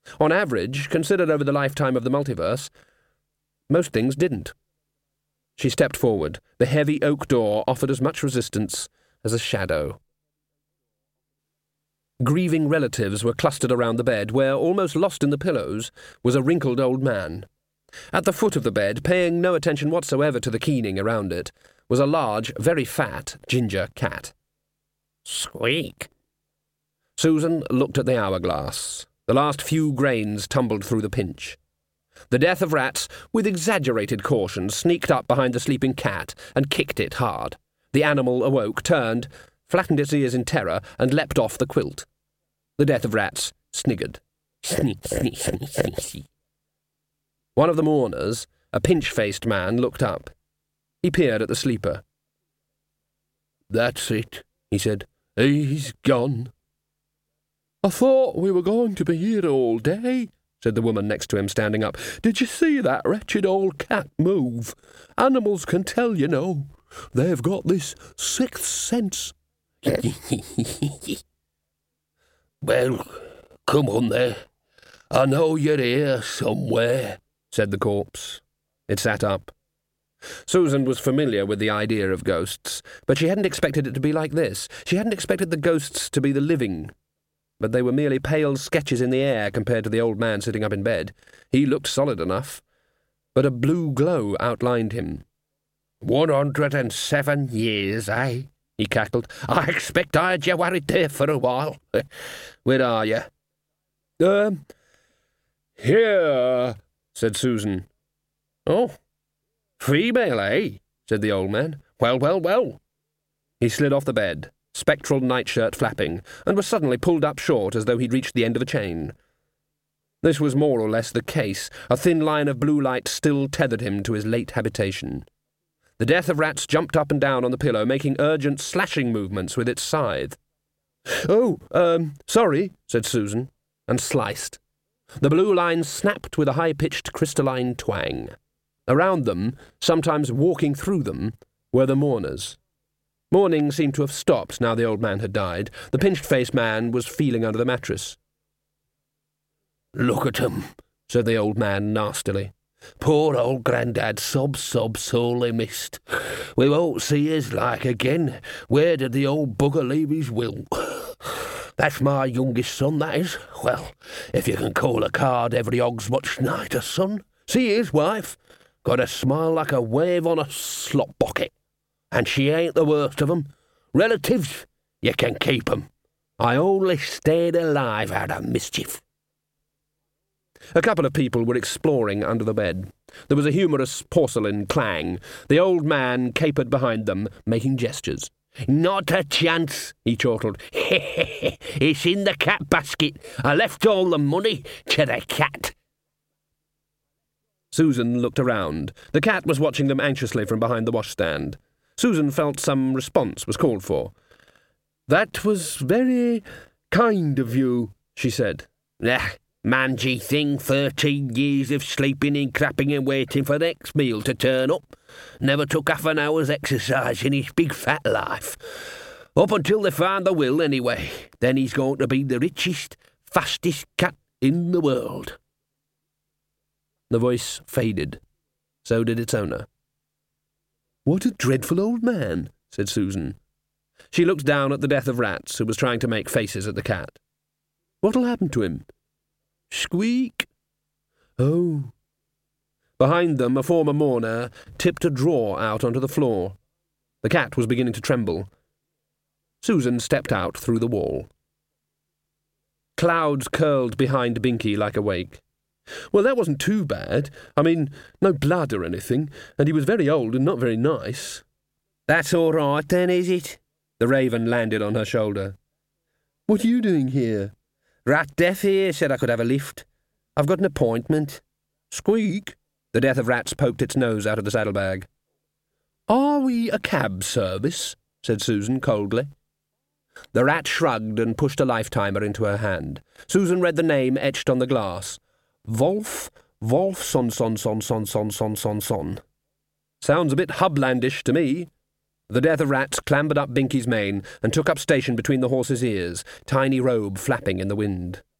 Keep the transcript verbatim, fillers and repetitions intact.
On average, considered over the lifetime of the multiverse, most things didn't. She stepped forward. The heavy oak door offered as much resistance as a shadow. Grieving relatives were clustered around the bed, where, almost lost in the pillows, was a wrinkled old man. At the foot of the bed, paying no attention whatsoever to the keening around it, was a large, very fat, ginger cat. Squeak! Susan looked at the hourglass. The last few grains tumbled through the pinch. The death of rats, with exaggerated caution, sneaked up behind the sleeping cat and kicked it hard. The animal awoke, turned, flattened its ears in terror, and leapt off the quilt. The death of rats sniggered. Snee, snee, snee, snee, snee. One of the mourners, a pinch-faced man, looked up. He peered at the sleeper. "That's it," he said. "He's gone." "I thought we were going to be here all day," said the woman next to him, standing up. "Did you see that wretched old cat move? Animals can tell, you know. They've got this sixth sense." "Well, come on there. I know you're here somewhere," said the corpse. It sat up. Susan was familiar with the idea of ghosts, but she hadn't expected it to be like this. She hadn't expected the ghosts to be the living. But they were merely pale sketches in the air compared to the old man sitting up in bed. He looked solid enough, but a blue glow outlined him. One hundred and seven years, eh?" he cackled. "I expect I had you worried there for a while. Where are you?" Um, here," said Susan. "Oh, female, eh?" said the old man. "Well, well, well." He slid off the bed, spectral nightshirt flapping, and was suddenly pulled up short as though he'd reached the end of a chain. This was more or less the case. A thin line of blue light still tethered him to his late habitation. The death of rats jumped up and down on the pillow, making urgent slashing movements with its scythe. "Oh, um, sorry," said Susan, and sliced. The blue line snapped with a high-pitched crystalline twang. Around them, sometimes walking through them, were the mourners. Mourning seemed to have stopped now the old man had died. The pinched-faced man was feeling under the mattress. "Look at 'em," said the old man nastily. "Poor old Grandad, sob, sob, sorely missed. We won't see his like again. Where did the old bugger leave his will? That's my youngest son, that is. Well, if you can call a card every og's much night a son. See his wife? Got a smile like a wave on a slop bucket. And she ain't the worst of 'em. Relatives, you can keep 'em. I only stayed alive out of mischief." A couple of people were exploring under the bed. There was a humorous porcelain clang. The old man capered behind them, making gestures. "Not a chance," he chortled. "It's in the cat basket. I left all the money to the cat." Susan looked around. The cat was watching them anxiously from behind the washstand. Susan felt some response was called for. "That was very kind of you," she said. "Ah, mangy thing, thirteen years of sleeping and crapping and waiting for the next meal to turn up. Never took half an hour's exercise in his big fat life. Up until they found the will, anyway. Then he's going to be the richest, fastest cat in the world." The voice faded. So did its owner. "What a dreadful old man," said Susan. She looked down at the death of rats, who was trying to make faces at the cat. "What'll happen to him?" "Squeak." "Oh." Behind them, a former mourner tipped a drawer out onto the floor. The cat was beginning to tremble. Susan stepped out through the wall. Clouds curled behind Binky like a wake. "Well, that wasn't too bad. I mean, no blood or anything, and he was very old and not very nice." "That's all right, then, is it?" The raven landed on her shoulder. "What are you doing here?" "Rat Death here said I could have a lift. I've got an appointment." "Squeak." The death of rats poked its nose out of the saddlebag. "Are we a cab service?" said Susan coldly. The rat shrugged and pushed a lifetimer into her hand. Susan read the name etched on the glass. Wolf, Wolf son son son son son son son son. Sounds a bit hublandish to me. The death of rats clambered up Binky's mane and took up station between the horse's ears, tiny robe flapping in the wind.